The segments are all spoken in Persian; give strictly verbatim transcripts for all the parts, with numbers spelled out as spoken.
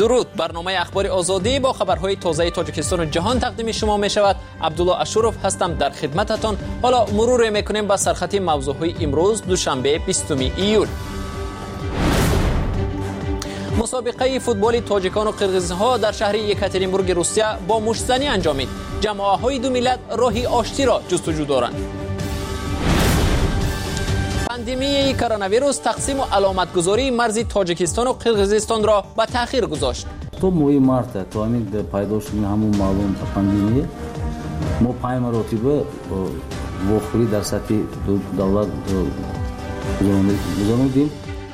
درود. برنامه اخبار آزادی با خبرهای تازه تاجیکستان و جهان تقدیم شما می شود. عبدالله اشرف هستم در خدمتتان. حالا مرور میکنیم با سرخط موضوعهای امروز دوشنبه بیستم ایول. مسابقه فوتبال تاجیکان و قرغیزها در شهر یکاترینبورگ روسیه با مشتزنی انجامید. جماعت‌های دو ملت راهی آشتی را جستجو دارند. پاندمی کرونا ویروس تقسیم و علامتگذاری مرز تاجیکستان و قرغیزستان را به تأخیر گذاشت. تو موی مارت تو امید پیدا شدن همون معلوم پاندمی ما پای مراتبه وخوری در سطح دولت گذراندیم.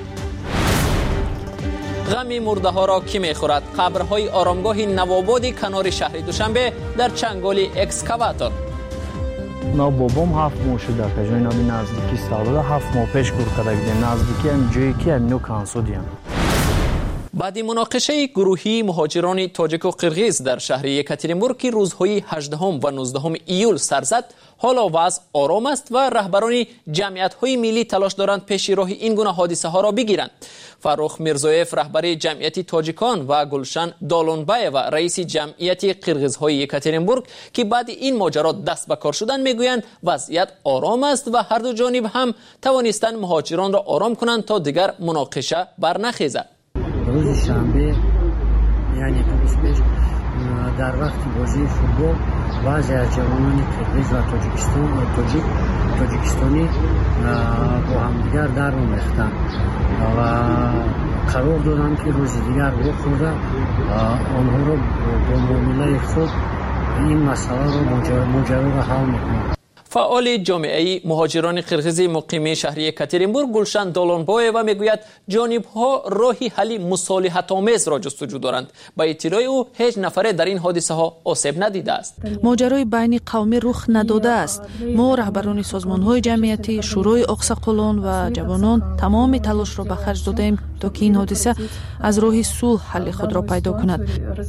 غم مرده ها را کی میخورد؟ قبرهای آرامگاه نوآباد کنار شهر دوشنبه در چنگال اکسکاواتور. نا بابام هفت ماه شده که جای نبی نزدیکی سالده هفت ماه پیش گور کرده گده نزدیکی هم جایی که هم نو کانسودیم. بعد مناقشه گروهی مهاجران تاجیک و قرغیز در شهر یکاترینبورگ که روزهای هجدهم و نوزدهم ایول سر زد، حالا وضع آرام است و رهبران جمعیت‌های ملی تلاش دارند پیش راه این گونه حادثه ها را بگیرند. فرخ میرزایف رهبر جمعیت تاجیکان و گلشن دالونبایو رئیس جمعیت قرغیزهای یکاترینبورگ که بعد این ماجرا دست به کار شدند میگویند وضعیت آرام است و هر دو جانب هم توانستند مهاجران را آرام کنند تا دیگر مناقشه برنخیزد. روز شنبه یعنی روز پیش در وقت بازی فوتبال بعضی از جوانان قرغیز و تاجیکستان و تاجیک تاجیکستانی با همدیگر در رو ریختند و قرار دادند که روز دیگر بخورده آنها رو با معامله خود این مسئله رو ماجرا رو حل میکنند. فعال جامعه مهاجران قرغیز مقیم شهر یکاترینبورگ گلشن دالونبایو میگوید جانب‌ها راهی حل مصالحت‌آمیز را جستجو دارند. با اطلاع او هیچ نفره در این حادثه ها آسیب ندیده است. ماجرای بین قومی رخ نداده است. ما رهبران سازمان‌های جمعیتی، شورای اقصاقلان و جوانان تمام تلاش را به خرج دادیم تا که این حادثه از راه صلح حل خود را پیدا کند.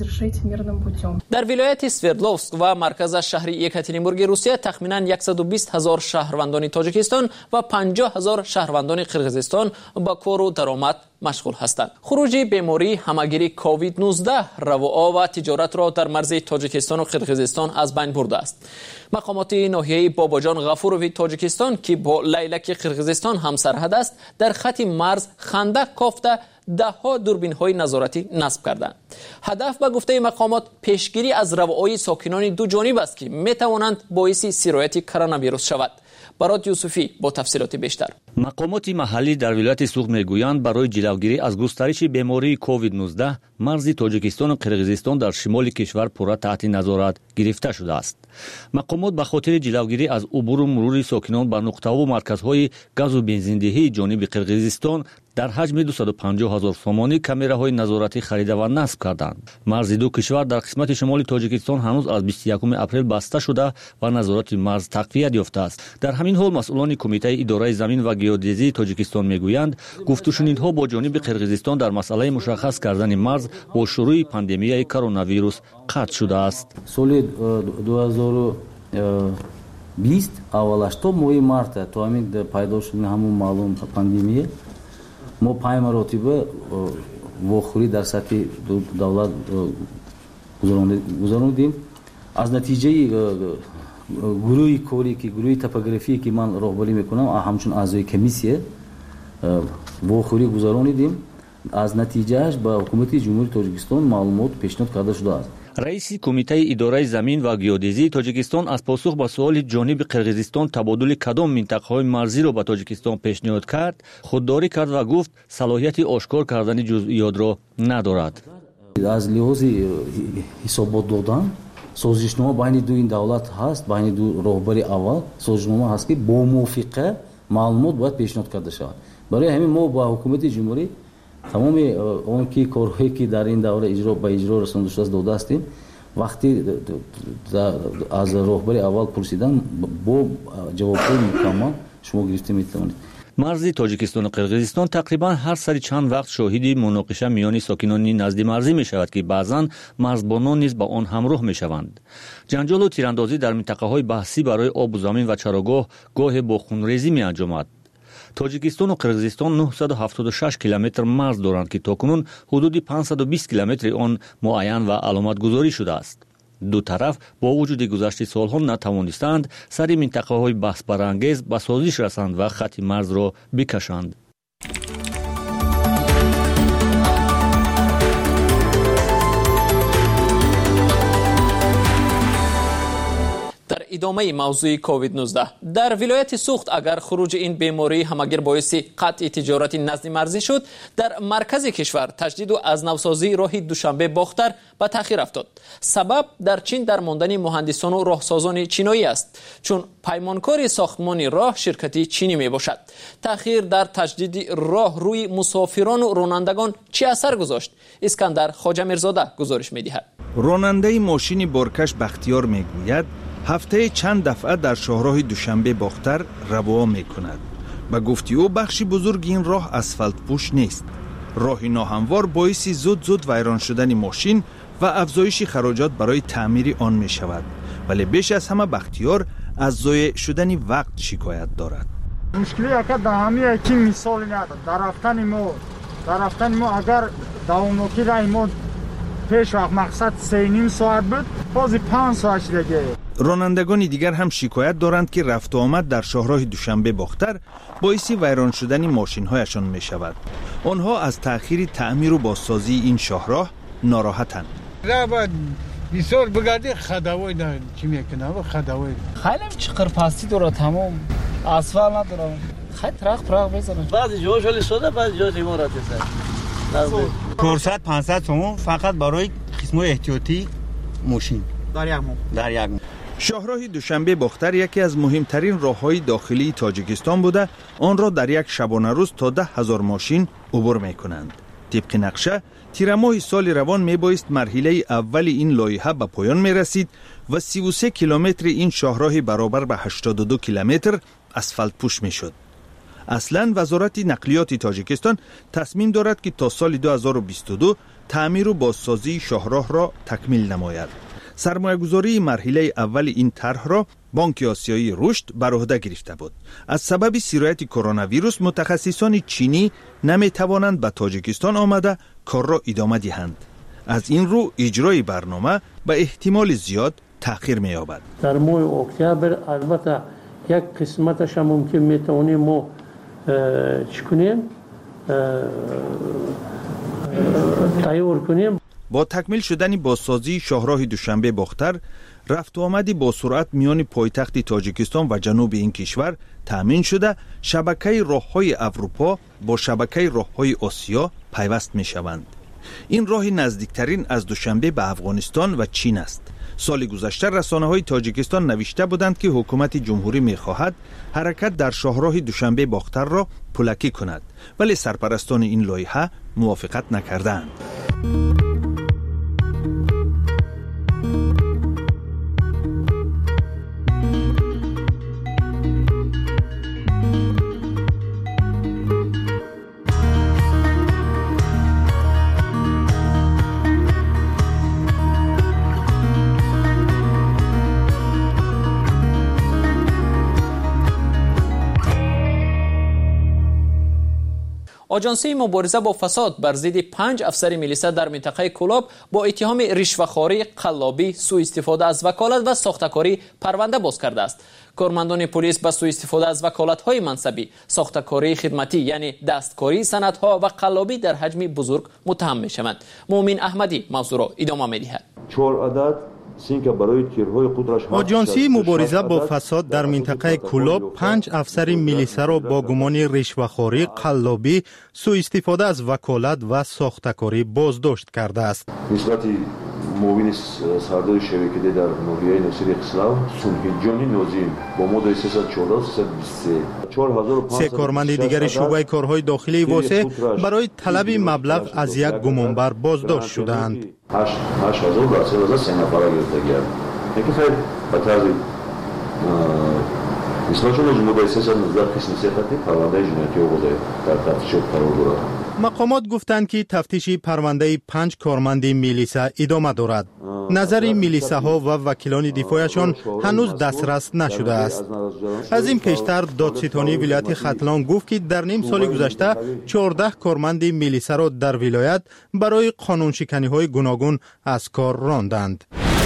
در ولایت سوردلوفسک و مرکز شهر یکاترینبورگ روسیه تخمیناً صد و بیست هزار شهروندان تاجیکستان و پنجاه هزار شهروندان قرغیزستان با کار و درآمد مشغول هستند. خروج بیماری همگیری کووید نوزده رواها و تجارت را در مرز تاجیکستان و قرغیزستان از بین برده است. مقامات ناحیه باباجان غفوروی تاجیکستان که با لیلک قرغیزستان همسرحد است در خط مرز خندق کافته ده ها دوربین های نظارتی نصب کردند. هدف به گفته مقامات پیشگیری از رواهای ساکنان دو جانب است که می توانند باعث سرایت کرونا ویروس شود. برات یوسفی با تفصیلات بیشتر. مقامات محلی در ولایت سوغ میگویند برای جلوگیری از گسترش بیماری کووید نوزده مرز تاجیکستان و قرغیزستان در شمال کشور پورا تحت نظارت گرفته شده است. مقامات به خاطر جلوگیری از عبور و مرور ساکنان بر نقطه‌ها و مرکزهای گاز و بنزیندهی جانب قرغیزستان در حجم دویست و پنجاه هزار سومانی کامراهای نظارتی خریده و نصب کردند. مرز دو کشور در قسمت شمال تاجیکستان هنوز از بیست و یکم اپریل بسته شده و نظارت مرز تقویت یافته است. در همین حال مسئولان کمیته اداره زمین و گیودزی تاجیکستان میگویند گفتگوها با جانب قرغیزستان در مسئله مشخص کردن مرز با شروع پاندمی کرونا ویروس قطع شده است. سال دو هزار و بیست اولش تو موی مارت تو امید پیدا شدن همون معلوم پاندمی ما پای مراتبه وخوری در سطح دولت گذراندیم. از نتیجه گروهی کوری که گروهی توپوگرافی که من راهبری میکنم همچون اعضای کمیسیه وخوری گذراندیم. از نتیجهش به حکومت جمهوری تاجیکستان معلومات پیشنهاد کرده شده است. رئیس کمیته اداره زمین و گیودزی تاجیکستان از پاسخ به سوال جانب قرغیزستان تبادل کدام منطقه‌های مرزی را به تاجیکستان پیشنهاد کرد خودداری کرد و گفت صلاحیت آشکار کردن جزئیات را ندارد. از لحاظ حسابات دادن سازشنامه بین دو این دولت هست، بین دو راهبری اول سازشنامه هست که با موافقه معلومات باید پیشنهاد کرده شود. برای همین ما با حکومت جمهوری تمام اون کی کارهایی که در این دوره اجرا به اجرا رسانده شده داده هستیم. وقتی از راهبری اول پرسیدن با جوابهای مکمل شما گرفته میتونید. مرز تاجیکستان و قرغیزستان تقریبا هر سری چند وقت شاهد مناقشه میان ساکنان نزد مرزی می شود که بعضا مرزبانان نیز با آن همراه می شوند. جنجال و تیراندازی در منطقه های بحثی برای آب و زمین و چراگاه گاه با خونریزی می انجامد. тоҷикистон ва қирғизистон نهصد و هفتاد و شش کیلومتر مرز دارند که تاکنون حدود پانصد و بیست کیلومتر آن معین و علامت گذاری شده است. دو طرف با وجود گذشت سالها نتوانستند سر منطقه های بحث برانگیز به سازش رسند و خط مرز را بکشند. در ادامه موضوع کووید نوزده در ولایت سوخت اگر خروج این بیماری همگیر باعث قطع تجارت نزد مرزی شد، در مرکز کشور تجدید و از نوسازی راه دوشنبه باختر به تاخیر افتاد. سبب در چین در ماندن مهندسان و راهسازان چینایی است، چون پیمانکار ساختمان راه شرکتی چینی می باشد. تاخیر در تجدید راه روی مسافران و رانندگان چه اثر گذاشت؟ اسکندر خواجه میرزاده گزارش می دهد. راننده ماشین بارکش بختیار می گوید هفته چند دفعه در شاهراه دوشنبه باختر روا می کند. به گفتی او بخشی بزرگ این راه اسفالت پوش نیست. راه ناهموار باعث زود زود ویران شدن ماشین و افزایش خراجات برای تعمیر آن می شود. ولی بیش از همه بختیار از ضایع شدن وقت شکایت دارد. مشکلی اگر در همه کی مثال ندارد. در رفتن ما در رفتن ما اگر دوامناکی رای ما پیش وقت مقصد سه نیم ساعت بود، بازی پنج ساعت دیگه. رانندگان دیگر هم شکایت دارند که رفت و آمد در شاهراه دوشنبه باختر باعث ویران شدن ماشین‌هایشان می شود. آنها از تأخیر تعمیر و بازسازی این شاهراه ناراحتند. راه بسیار بگردی خداوی دارن چی میکنه خداوی خیلی چقدر پستی داره، تمام اسفالت نداره، خیلی ترق پرق بزنه. بعضی جاش ولی شده، بعضی جاش امارات است. چهارصد پانصد تومان فقط برای قسمت احتیاطی ماشین در یک ماه در یک ماه. شاهراه دوشنبه باختر یکی از مهمترین راههای داخلی تاجیکستان بوده. آن را در یک شبانه روز تا ده هزار ماشین عبور می کنند. طبق نقشه تیر ماه سال روان می بایست مرحله اول این لایحه به پایان می رسید و سی و سه کیلومتر این شاهراه برابر به هشتاد و دو کیلومتر اسفالت پوش می شد. اصلاً وزارت نقلیات تاجیکستان تصمیم دارد که تا سال دو هزار و بیست و دو تعمیر و بازسازی شاهراه را تکمیل نماید. سرمایه‌گذاری مرحله اول این طرح را بانک آسیایی رشد بر عهده گرفته بود. از سبب سرایت کرونا ویروس متخصصان چینی نمی توانند به تاجیکستان آمده کار را ادامه دهند. از این رو اجرای برنامه به احتمال زیاد تأخیر می یابد. در ماه اکتبر البته یک قسمتش هم ممکن میتونیم ما چی کنیم تیار کنیم. با تکمیل شدن بازسازی شاهراه دوشنبه باختر، رفت و آمدی با سرعت میان پایتخت تاجیکستان و جنوب این کشور تامین شده، شبکه راههای اروپا با شبکه راههای آسیا پیوست می شوند. این راه نزدیکترین از دوشنبه به افغانستان و چین است. سال گذشته رسانه‌های تاجیکستان نوشته بودند که حکومت جمهوری می‌خواهد حرکت در شاهراه دوشنبه باختر را پلکی کند، ولی سرپرستان این لایحه موافقت نکردند. آژانسی مبارزه با فساد بر ضد پنج افسر میلیسا در منطقه کولاب با اتهام رشوه‌خواری، قلابی، سوء استفاده از وکالت و ساختکاری پرونده باز کرده است. کارمندان پلیس به سوء استفاده از وکالت‌های منصبی، ساختکاری خدمتی یعنی دستکاری، سندها و قلابی در حجم بزرگ متهم می‌شوند. مومن احمدی موضوع را ادامه می‌دهد. چهار عدد آژانسی مبارزه با فساد در منطقه کولاب پنج افسر میلیسا را با گمان رشوه‌خواری، قلابی، سوء استفاده از وکالت و ساختکاری بازداشت کرده است. نسبت موین سردار شبکه در نوریه نصیر اسلام سنهی جانی نوزین با مدت سیصد و چهارده سیصد و بیست و سه سه کارمند دیگر شعبه کارهای داخلی واسه برای طلب مبلغ از یک گمانبر بازداشت شدند. هشت هزار و سه هزار سه نفر گرفته گرد. اینکه خیلی به طرز نسبتشون از مدت سیصد و نوزده قسم سیختی پرونده جنایتی آورده در تفتیشات قرار دارد. مقامات گفتند که تفتیش پرونده پنج کارمند میلیسا ادامه دارد. نظر میلیسا ها و وکیلان دفاعشان هنوز دسترس نشده است. از این پیشتر دادستانی ولایت ختلان گفت که در نیم سال گذشته چهارده کارمند میلیسا را در ولایت برای قانون شکنی های گوناگون از کار راندند.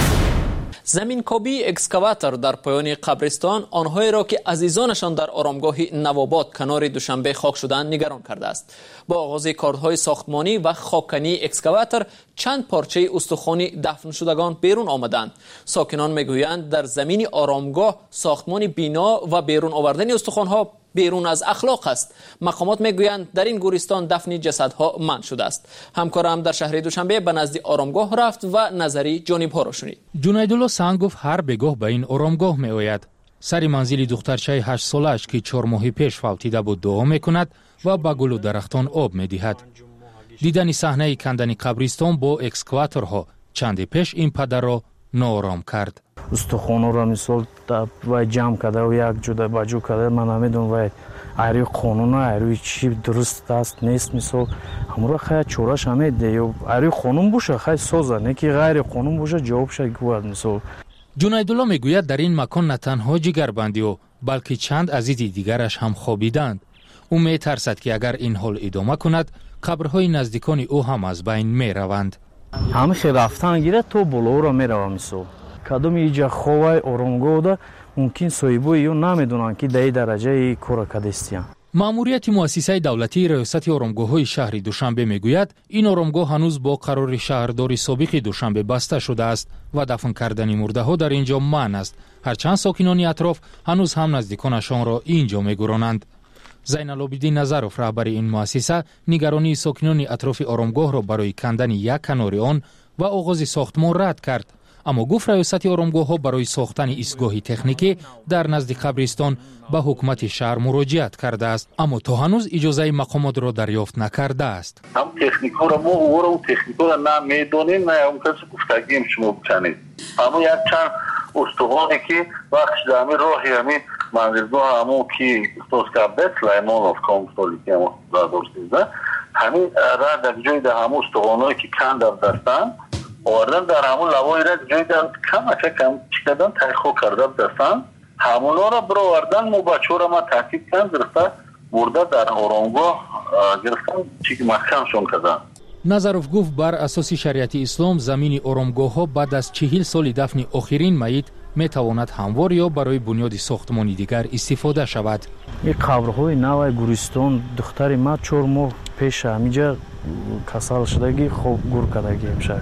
زمین کابی اکسکاواتر در پایان قبرستان آنهایی را که عزیزانشان در آرامگاه نواباد کنار دوشنبه خاک شدند نگران کرده است. با آغاز کارهای ساختمانی و خاککنی اکسکاواتر چند پارچه استخوانی دفن شدگان بیرون آمدند. ساکنان میگویند در زمین آرامگاه ساختمان بینا و بیرون آوردن استخوانها بیرون از اخلاق است. مقامات میگویند در این گورستان دفن جسدها منع شده است. همکارم در شهر دوشنبه به نزد آرامگاه رفت و نظری جانبها را شنید. جنیدالله سنگ گفت هر بگاه به این آرامگاه می آید. سر منزل دخترچه هشت سالش که چهار ماه پیش فوتیده بود دعا می کند و به گل و درختان آب می دهد. دیدن صحنه کندن قبرستان با اکسکواتورها چند پیش این پدر را ناآرام کرد. استخوان‌ها را مثال و جمع کرده و یک جدا باجو کرده. من نمیدونم و ایروی قانون و ایروی چی درست است نیست مثال همراه خیلی چورش همیده یا ایروی قانون باشه خیلی سازه نه که غیر قانون باشه جوابش گوید مثال. جنیدالله میگوید در این مکان نه تنها جگربندی و بلکه چند عزیز دیگرش هم خوابیدند. او میترسد که اگر این حال ادامه کند قبرهای نزدیکان او هم از بین میروند. همه خیلی رفتن گیره تو بالا را میروند مثال. کدام اینجا خواه آرامگاه ده ممکن صاحبوی یا نمیدونن که در این درجه کار کدستیان. مأموریت مؤسسه دولتی ریاست آرامگاه‌های شهر دوشنبه میگوید این آرامگاه هنوز با قرار شهرداری سابق دوشنبه بسته شده است و دفن کردن مرده ها در اینجا منع است. هرچند ساکنان اطراف هنوز هم نزدیکانشان را اینجا میگرانند. زین العابدین نظروف رهبر این مؤسسه نگرانی ساکنان اطراف آرامگاه را برای کندن یک کنار آن و آغاز ساختمان رد کرد. اما گفت ریاست آرامگاه ها برای ساختن ایستگاه تکنیکی در نزد قبرستان به حکومت شهر مراجعت کرده است، اما تا هنوز اجازه مقامات را دریافت نکرده است. هم تکنیکا را ما او را تکنیکا را نمیدونیم، نه اون کسی گفتگیم شما بکنید. اما یک چند استخوانی که وقتش در همین راهی همین منزلگاه همون که استاد کبت سلیمانوف کامستالی که همون دارسیزه همین را در جای در همون استخوانایی که کند در دستن آوردن در همون لوای را جای در کم اچه کم چکدن تحقیق کرده دستن همونا را برو آوردن مو بچه را ما تحقیق کن گرفته برده در آرامگاه گرفتن چیک محکمشون کردن. نظروف گفت بر اساس شریعت اسلام زمین آرامگاه ها بعد از چهل سال دفن آخرین میت می تواند هموار یا برای بنیاد ساختمانی دیگر استفاده شود. این قبرهای نو گورستان دختر ما چهار ماه پیش همینجا کسل شدگی خوب گور کردگی میشه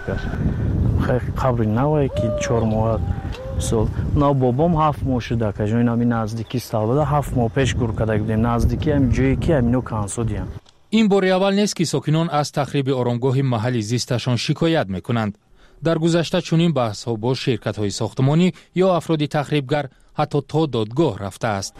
خیلی قبر نوی که چهار ماه سال نو بابام هفت ماه شده که جای نمی نزدیکی استالده هفت ماه پیش گور کرده بودیم نزدیکی هم جایی که همینو کانسودیم. این بار اول نیست که ساکنان از تخریب آرامگاه محلی زیستشان شکایت میکنند. در گذشته چنین بحث ها با شرکت های ساختمانی یا افراد تخریبگر حتی تا دادگاه رفته است.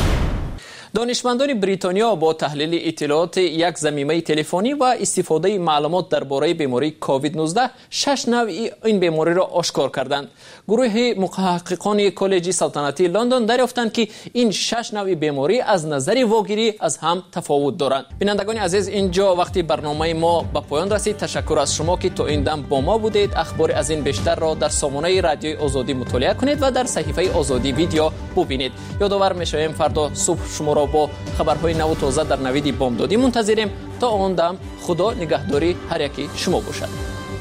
دانشمندان بریتانیا با تحلیل اطلاعات یک ضمیمه تلفنی و استفاده معلومات درباره بیماری کووید نوزده شش نوع این بیماری را آشکار کردند. گروه محققان کالج سلطنتی لندن دریافتند که این شش نوع بیماری از نظر واگیری از هم تفاوت دارند. بینندگان عزیز، اینجا وقتی برنامه ما به پایان رسید. تشکر از شما که تا این دم با ما بودید. اخبار از این بیشتر را در سامانه رادیوی آزادی مطالعه کنید و در صحیفه آزادی ویدیو ببینید. یادآور می‌شویم فردا صبح شما را با خبرهای نو و تازه در نوید بامدادی منتظریم. تا آن دم خدا نگهداری هر یکی شما باشد.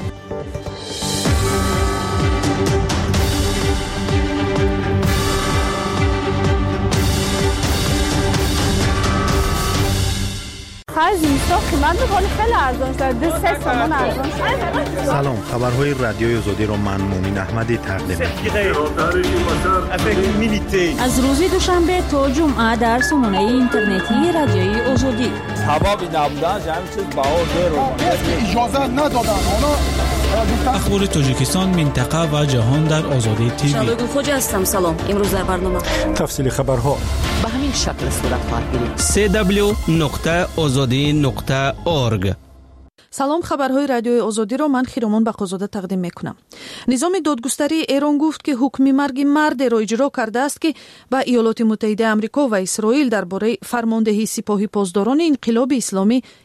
از اینستا قیمت میکنه خیلی ارزان شد. دو سه سامان ارزان شد. سلام، خبرهای رادیوی آزادی را من مومین احمدی تقدیم می‌کنم. از روز دوشنبه تا جمعه در سامانه اینترنتی رادیوی آزادی. حبابی نبودن جمعی چیز بهار دیر اجازه ندادن. اخبار تاجیکستان، منطقه و جهان در آزادی تیوی. شادو خوجا هستم. سلام. امروز در برنامه تفصیل خبرها به همین شکل صورت خواهد گرفت. سی دبلیو نقطه آزادی نقطه اورگ. سلام، خبرهای رادیوی آزادی را من خیرامان بقازاده تقدیم میکنم. نظام دادگستری ایران گفت که حکم مرگ مرد را اجرا کرده است که به ایالات متحده آمریکا و اسرائیل درباره فرماندهی سپاه پاسداران انقلاب اسلامی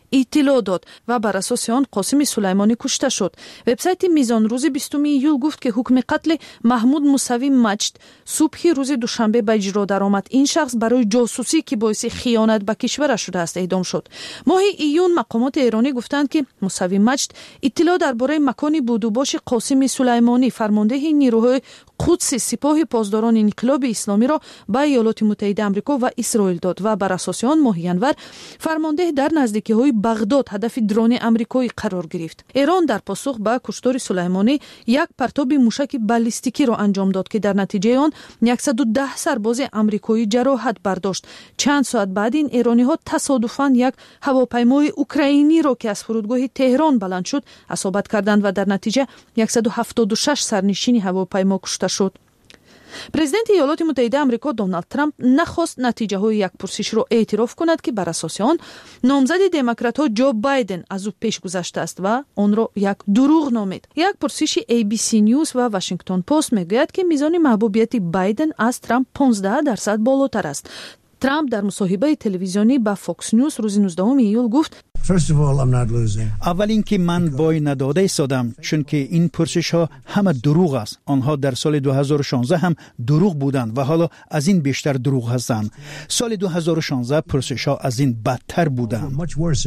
اطلاع داد و بر اساس آن قاسم سلیمانی کشته شد. وبسایت میزان روز بیستم ایول گفت که حکم قتل محمود موسوی مجد صبح روز دوشنبه به اجرا درآمد. این شخص برای جاسوسی که باعث خیانت به کشور شده است اعدام شد. ماه ایون مقامات ایرانی گفتند که موسوی مجد اطلاع درباره مکانی بود و باش قاسم سلیمانی فرمانده نیروهای قدس سپاه پاسداران انقلاب اسلامی را به ایالات متحده آمریکا و اسرائیل داد و بر اساس آن ماه ینور فرمانده در نزدیکی‌های بغداد هدف درون آمریکایی قرار گرفت. ایران در پاسخ به کشتار سلیمانی یک پرتاب موشک بالستیکی را انجام داد که در نتیجه آن صد و ده سرباز آمریکایی جراحت برداشت. چند ساعت بعد این ایرانی‌ها تصادفاً یک هواپیمای اوکراینی را که از فرودگاه تهران بلند شد اصابت کردند و در نتیجه صد و هفتاد و شش سرنشین هواپیما کشته شد. پرزیدنت ایالات متحده آمریکا دونالد ترامپ نخواست نتیجه های یک پرسش را اعتراف کند که بر اساس آن نامزد دموکرات ها جو بایدن از او پیش گذشته است و آن را یک دروغ نامید. یک پرسش ای بی سی نیوز و واشنگتن پست میگوید که میزان محبوبیت بایدن از ترامپ پانزده درصد بالاتر است. ترامپ در مصاحبه تلویزیونی با فاکس نیوز روز نوزدهم ایول گفت: اول اینکه من بای نداده ایستادم، چون که این پرسش ها همه دروغ است. آنها در سال دو هزار و شانزده هم دروغ بودند و حالا از این بیشتر دروغ هستند. سال دو هزار و شانزده پرسش ها از این بدتر بودند.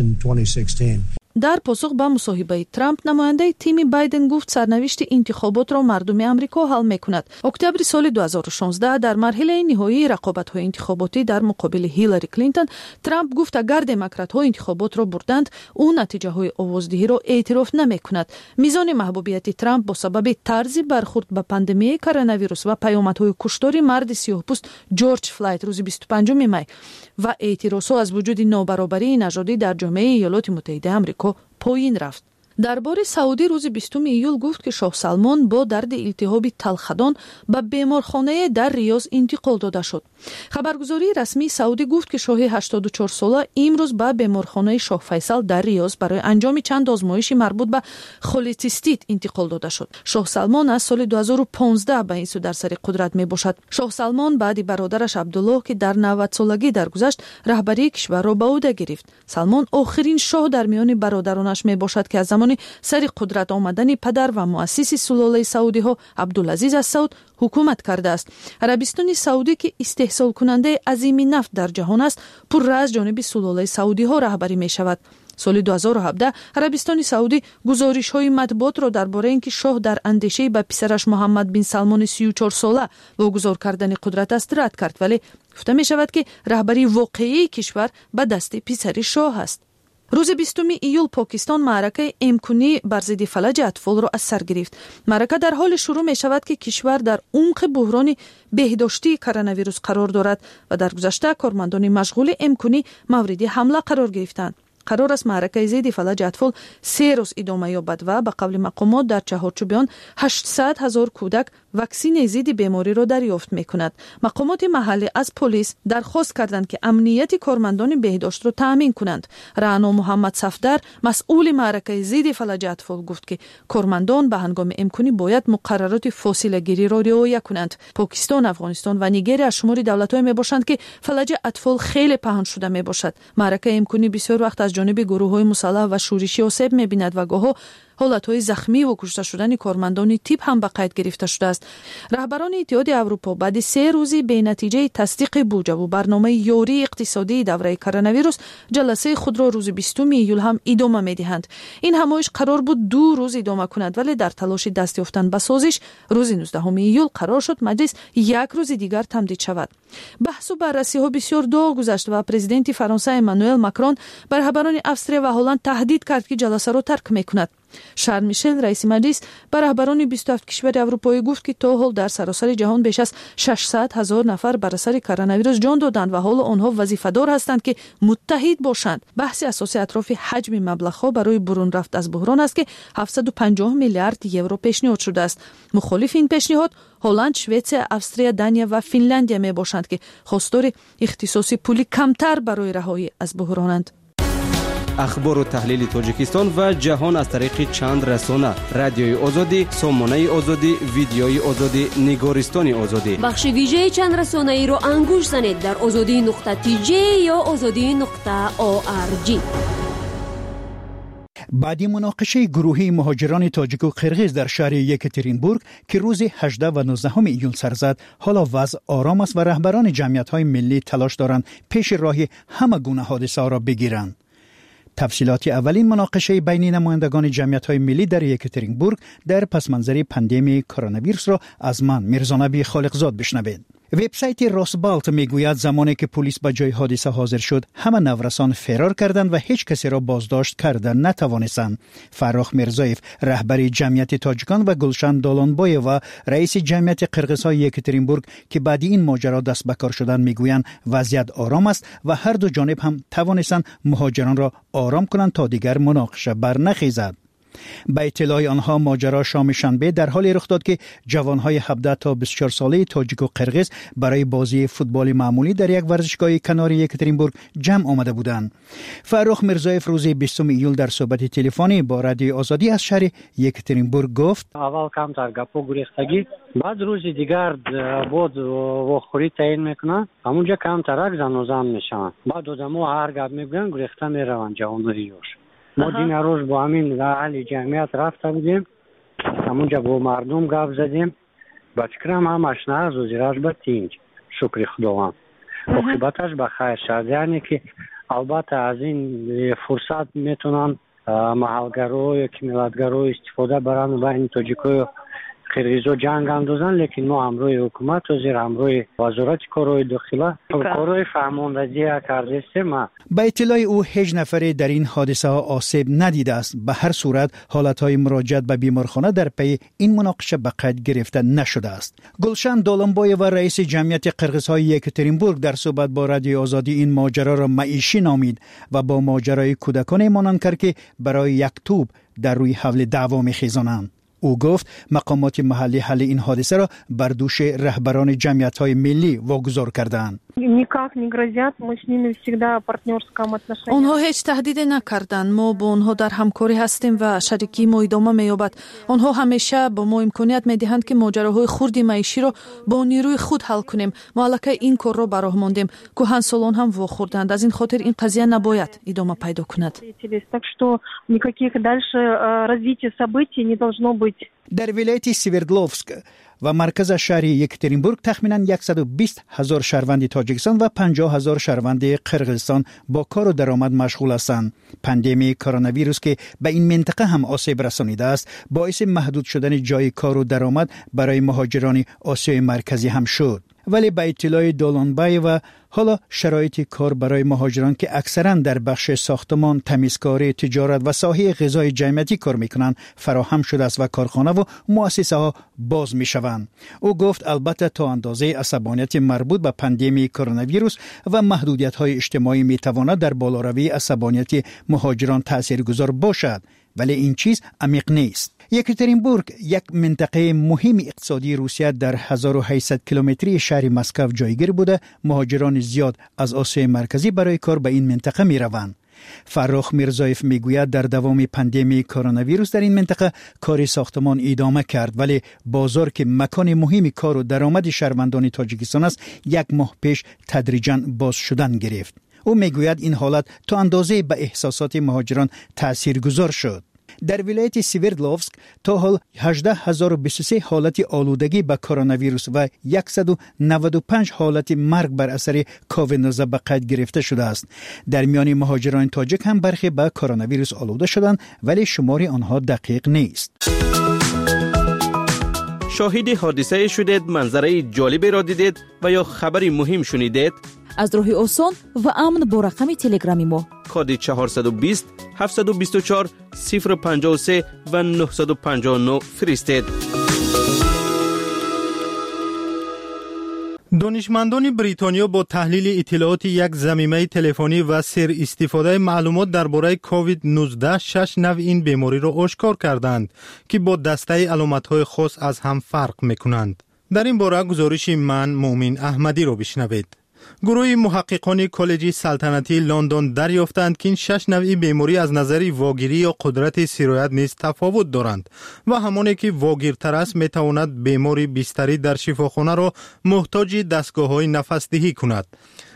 در پاسخ به مصاحبه ترامپ نماینده تیم بایدن گفت سرنوشت انتخابات را مردم آمریکا حل میکند. اکتبر سال دو هزار و شانزده در مرحله نهایی رقابت‌های انتخاباتی در مقابل هیلاری کلینتون ترامپ گفت اگر دموکرات‌ها انتخابات را بردند او نتیجه های آوازدهی را اعتراف نمیکند. میزان محبوبیت ترامپ با سبب طرز برخورد با پاندمی کرونا ویروس و پیامدهای کشتار مرد سیاه‌پوست جورج فلاید روز بیست و پنجم می و اعتراضها از وجود نابرابری نژادی در جامعه ایالات متحده آمریکا پایین رفت. درباره سعودی روز بیستم ایول گفت که شاه سلمان با درد التهاب تلخدان به بیمارخانه در ریاض انتقال داده شد. خبرگزاری رسمی سعودی گفت که شاه هشتاد و چهار ساله امروز به بیمارخانه شاه فیصل در ریاض برای انجام چند آزمایش مربوط به خولتیستیت انتقال داده شد. شاه سلمان از سال دو هزار و پانزده به این سو در سر قدرت می باشد. شاه سلمان بعد برادرش عبدالله که در نود سالگی درگذشت رهبری کشور را به عهده گرفت. سلمان آخرین شاه در میان برادرانش می باشد که از زمان سر قدرت آمدن پدر و مؤسس سلاله سعودی ها عبدالعزیز از سعود حکومت کرده است. عربستان سعودی که استحصال کننده عظیم نفت در جهان است پر از جانب سلاله سعودی ها رهبری می شود. سال دو هزار و هفده عربستان سعودی گزارش های مطبوعات را درباره اینکه شاه در اندیشه به پسرش محمد بن سلمان سی و چهار ساله واگذار کردن قدرت است رد کرد، ولی گفته می شود که رهبری واقعی کشور به دست پسر شاه است. روز بیستم ایول پاکستان معرکه امکنی بر ضد فلج اطفال را از سر گرفت. معرکه در حال شروع می شود که کشور در عمق بحران بهداشتی کرونا ویروس قرار دارد و در گذشته کارمندان مشغول امکنی مورد حمله قرار گرفتند. قرار است معرکه ضد فلج اطفال سه روز ادامه یابد و به قول مقامات در چهارچوب آن هشتصد هزار کودک واکسن ضد بیماری را دریافت می‌کند. مقامات محلی از پلیس درخواست کردند که امنیت کارمندان بهداشت را تامین کنند. رعنا محمد صفدر مسئول معرکه ضد فلج اطفال گفت که کارمندان به هنگام امکانی باید مقررات فاصله گیری را رعایت کنند. پاکستان، افغانستان و نیگر از شمار دولت‌های میباشند که فلج اطفال خیلی پهن شده میباشد. معرکه امکانی بسیار وقت از جانب گروه‌های مسلح و شورشی آسیب می‌بیند و گاهی حالتهای زخمی و کشته شدن کارمندان تیپ هم به قید گرفته شده است. رهبران اتحاد اروپا بعد سه روزی به نتیجه تصدیق بودجه و برنامه یاری اقتصادی دوره کرونا ویروس جلسه خود را روز بیستم ایول هم ادامه می‌دهند. این همایش قرار بود دو روز ادامه کند، ولی در تلاش دست یافتن به سازش روز نوزدهم ایول قرار شد مجلس یک روز دیگر تمدید شود. بحث و بررسی ها بسیار داغ گذشت و پرزیدنت فرانسه امانوئل ماکرون بر رهبران اتریشیا و هلند تهدید کرد که جلسه را ترک می‌کند. شارل میشل رئیس مجلس بر رهبران بیست و هفت کشور اروپایی گفت که تا حال در سراسر جهان بیش از ششصد هزار نفر بر اثر کرونا ویروس جان دادند و حال آنها وظیفه‌دار هستند که متحد باشند. بحث اساسی اطراف حجم مبلغ‌ها برای برون رفت از بحران است که هفتصد و پنجاه میلیارد یورو پیشنهاد شده است. مخالف این پیشنهاد هلند، شوئد، اتریشیا، دانیا و فنلاندیا می باشند که خواستار اختصاص پولی کمتر برای رهایی از بحرانند. اخبار و تحلیل تاجیکستان و جهان از طریق چند رسانه: رادیوی آزادی، سامانه آزادی، ویدیوی آزادی، نگارستان آزادی. بخش ویژه چند رسانه ای را انگوش زنید در آزادی نقطه تی جی یا آزادی نقطه او آر جی. بعدی مناقشه گروهی مهاجران تاجیک و قرغیز در شهر یکاترینبورگ که روز هجدهم و نوزدهم ایول سر زد، حالا وضع آرام است و رهبران جمعیت‌های ملی تلاش دارند پیش راهی همه گونه حادثه را بگیرند. تفصیلات اولین مناقشه بین نمایندگان جمعیت‌های ملی در یکاترینبورگ در پسمانظر پاندمی کرونا ویروس را از من میرزا نبی خالقزاد بشنوید. وبسایت راسبالت میگوید زمانی که پلیس به جای حادثه حاضر شد، همه نورسان فرار کردند و هیچ کسی را بازداشت کردن نتوانستند. فرخ میرزایف، رهبر جمعیت تاجیکان، و گلشن دولانبایو، رئیس جمعیت قرغیزهای یکاترینبورگ که بعد این ماجرا دست به کار شدند، میگویند وضعیت آرام است و هر دو جانب هم توانستند مهاجران را آرام کنند تا دیگر مناقشه برنخیزد. به اطلاع آنها ماجرا شام شنبه در حالی رخ داد که جوانهای هفده تا بیست و چهار ساله تاجیک و قرغیز برای بازی فوتبال معمولی در یک ورزشگاه کنار یکاترینبورگ جمع آمده بودند. فرخ میرزایف روز بیستم ایول در صحبت تلفنی با رادیوی آزادی از شهر یکاترینبورگ گفت: اول کم تر گپو گریختگی، بعد روز دیگر بود و خوری تعیین میکنن، همونجا کم ترک زن و زن میشن، بعد آدم‌ها هر گپ میگن گریخته میروند جواناییش. ما دین روز با همین اهل جمعیت رفته بودیم، همونجا با مردم گپ زدیم، با فکرم همش نه از وزیرش به تینج شکر خداوند عاقبتش به خیر شد. یعنی که البته از این فرصت میتونن محلگرای که ملتگرای استفاده برن و این تاجیکای قرغیزو جنگ اندازن، لیکن ما همروی حکومت و زیر همروی وزارت کارهای داخله کارهای فرماندهی کرده است. به اطلاع او هیچ نفری در این حادثه ها آسیب ندیده است. به هر صورت حالتهای مراجعت به بیمارخانه در پی این مناقشه به قید گرفته نشده است. گلشن دولانبایو و رئیس جمعیت قرغیزهای یکاترینبورگ در صحبت با رادیوی آزادی این ماجرا را معیشی نامید و با ماجرای کودکان مانند کرد که برای یک توپ در روی حول دعوا می‌خیزانند. او گفت مقامات محلی حل این حادثه را بر دوش رهبران جمعیت‌های ملی واگذار کردند. آنها هیچ تهدید نکردند. ما با آنها در همکاری هستیم و شریکی ما ادامه می‌یابد. آنها همیشه با ما امکانیت می‌دهند که ماجراهای خرد معیشی را با نیروی خود حل کنیم. ما الکی این کار را به راه ماندیم. کهنسالان هم واخوردند. از این خاطر این قضیه نباید ادامه پیدا کند. در ولایت سیوردلوفسک و مرکز شهر یکاترینبورگ تخمیناً صد و بیست هزار شهروند تاجیکستان و پنجاه هزار شهروند قرغیزستان با کار و درآمد مشغول هستند. پاندمی کرونا ویروس که به این منطقه هم آسیب رسانیده است، باعث محدود شدن جای کار و درآمد برای مهاجران آسیای مرکزی هم شد. ولی به اطلاع دولانبای و حالا شرایط کار برای مهاجران که اکثراً در بخش ساختمان، تمیزکاری، تجارت و ساحه غذای جمعیتی کار میکنند فراهم شده است و کارخانه و مؤسسه ها باز میشوند. او گفت البته تا اندازه عصبانیت مربوط به پاندمی کرونا ویروس و محدودیت های اجتماعی میتواند در بالاروی عصبانیت مهاجران تاثیرگذار باشد، ولی این چیز عمیق نیست. یکاترینبورگ یک منطقه مهم اقتصادی روسیه در هزار و هشتصد کیلومتری شهر مسکو جایگیر بوده. مهاجران زیاد از آسیای مرکزی برای کار به این منطقه می روند. فرخ میرزایف میگوید در دوام پاندمی کرونا ویروس در این منطقه کار ساختمان ادامه کرد، ولی بازار که مکان مهمی کار و درآمد شهروندان تاجیکستان است یک ماه پیش تدریجاً باز شدن گرفت. او میگوید این حالت تا اندازه به احساسات مهاجران تاثیرگذار شد. در ولایت سیوردلوفسک تا حال هجده هزار و بیست و سه حالت آلودگی به کرونا ویروس و صد و نود و پنج حالت مرگ بر اثر کووید نوزده به قید گرفته شده است. در میان مهاجران تاجیک هم برخی به کرونا ویروس آلوده شدند، ولی شمار آنها دقیق نیست. شاهد حادثه شدید، منظره جالبی را دیدید و یا خبری مهم شنیدید؟ از راه آسان و امن با رقم تلگرامی ما کد چهارصد و بیست هفتصد و بیست و چهار صفر پنجاه و سه و نهصد و پنجاه و نه فرستید. دانشمندان بریتانیا با تحلیل اطلاعات یک ضمیمه تلفنی و سر استفاده معلومات درباره کووید نوزده شش نوع این بیماری را آشکار کردند که با دسته علامت‌های خاص از هم فرق می‌کنند. در این باره گزارش من مومن احمدی را بشنوید. گروه محققان کالج سلطنتی لندن دریافتند که این شش نوع بیماری از نظر واگیری یا قدرت سرایت نیز تفاوت دارند و همانی که واگیرتر است میتواند بیماری بستری در شفاخانه را محتاج دستگاه‌های نفس‌دهی کند.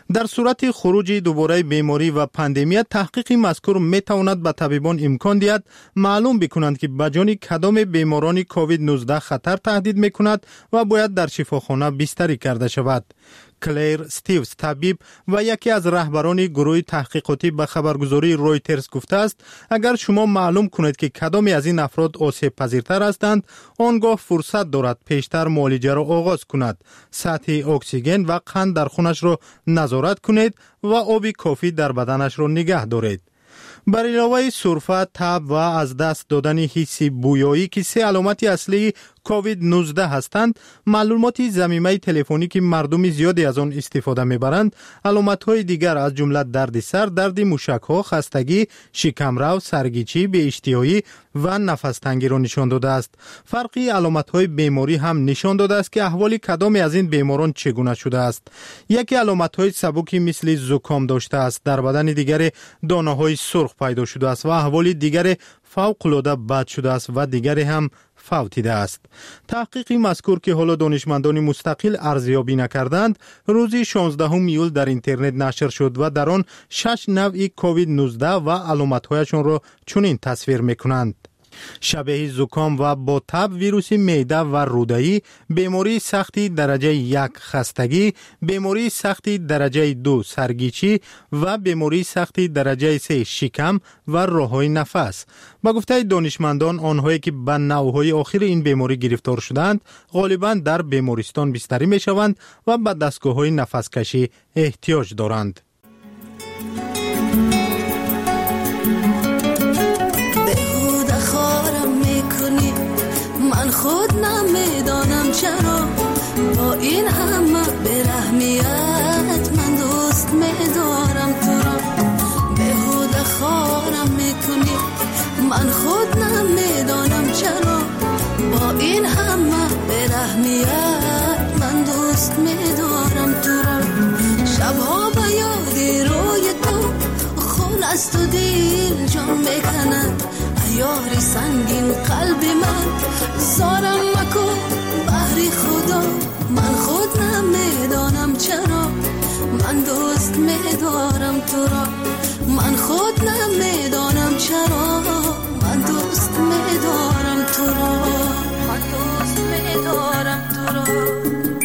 در صورت خروج دوباره بیماری و پاندمی، تحقیق مذکور میتواند به طبیبان امکان دهد معلوم بکنند که به جان کدام بیماران کووید نوزده خطر تهدید میکند و باید در شفاخانه بستری کرده شود. کلیر استیوز طبیب و یکی از رهبران گروه تحقیقاتی به خبرگزاری رویترز گفته است اگر شما معلوم کنید که کدامی از این افراد آسیب پذیرتر هستند، آنگاه فرصت دارد پیشتر معالجه را آغاز کند. سطح اکسیژن و قند در خونش را نظارت کنید و آب کافی در بدنش را نگه دارید. بر علاوه سرفه، تب و از دست دادن حس بویایی که سه علامت اصلی کووید نوزده هستند، معلومات ضمیمه تلفنی که مردم زیادی از آن استفاده میبرند، علامت‌های دیگر از جمله درد سر، درد موشک‌ها، خستگی، شکمرو، سرگیچی، بی‌اشتهایی و نفس تنگی را نشان داده است. فرقی علامت‌های بیماری هم نشان داده است که احوال کدام از این بیماران چگونه شده است. یکی علامت‌های سبکی مثل زکام داشته است، در بدن دیگر دانه‌های سرخ پیدا شده است و احوال دیگر فوق‌العاده بد شده است و دیگری هم فوتیده است. تحقیقی مذکور که حالا دانشمندان مستقل ارزیابی نکردند، روز شانزدهم ایول در اینترنت نشر شد و در آن شش نوع کووید نوزده و علامت‌هایشان را چنین تصویر می‌کنند: شبیه زکام و با تب، ویروس معده و رودایی، بیماری سختی درجه یک خستگی، بیماری سختی درجه دو سرگیچی و بیماری سختی درجه سه شکم و راههای نفس. با گفته دانشمندان، آنهایی که به نوعهای آخر این بیماری گرفتار شدند غالباً در بیمارستان بستری می شوند و به دستگاه‌های نفسکشی احتیاج دارند. من خود نمیدانم چرا با این همه برحمیت من دوست میدارم تو را. بهوده خارم میکنی، من خود نمیدانم چرا با این همه برحمیت من دوست میدارم تو را. شبها به یادی روی تو خون است و دل جان میکند، یاری سنگین قلب من زارم مکن بحری خدا. من خود نمیدانم چرا من دوست میدارم تو را. من خود نمیدانم چرا من دوست میدارم تو را. من دوست میدارم تو را.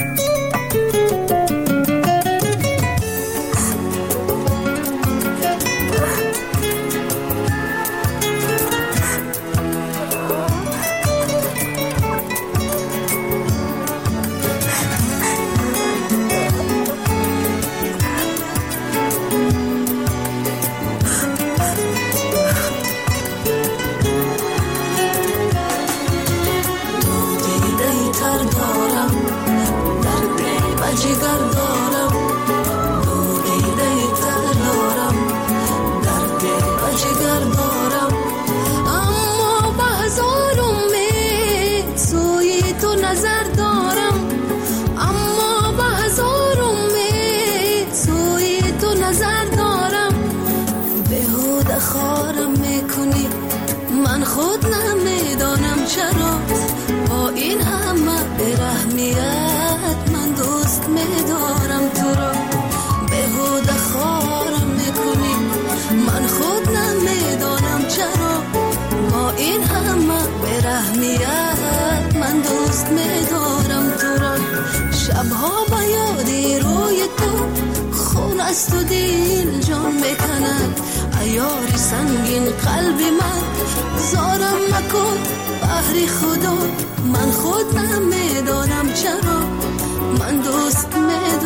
من خود نمیدانم چرا با این همه برحمیت من دوست میدارم تو را. بهوده خارم میکنی، من خود نمیدانم چرا با این همه برحمیت من دوست میدارم تو را. شبها با یادی روی تو خون است و دل جان میکند، یاری سنگین قلب من زارم مکن بحری خدا. من خود نمیدانم چرا من دوست میدارم